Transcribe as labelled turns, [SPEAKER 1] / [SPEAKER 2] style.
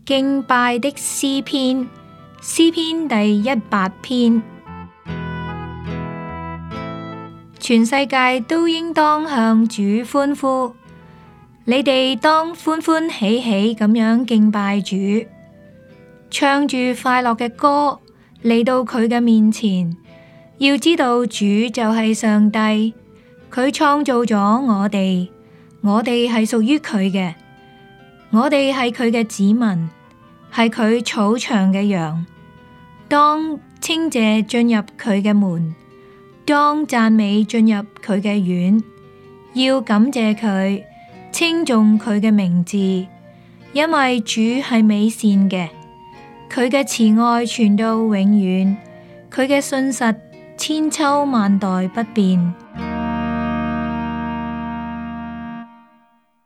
[SPEAKER 1] 敬拜的詩篇，詩篇第100篇。全世界都應當向主歡呼，你哋當歡歡喜喜咁樣敬拜主，唱住快樂嘅歌嚟到佢嘅面前。要知道主就係上帝，佢創造咗我哋係屬於佢嘅，我哋係佢嘅子民，係佢草場嘅羊。當稱謝進入佢嘅門，當讚美進入佢嘅院，要感謝佢，稱頌佢嘅名字，因為主係美善嘅，佢嘅慈愛傳到永遠，佢嘅信實千秋萬代不變。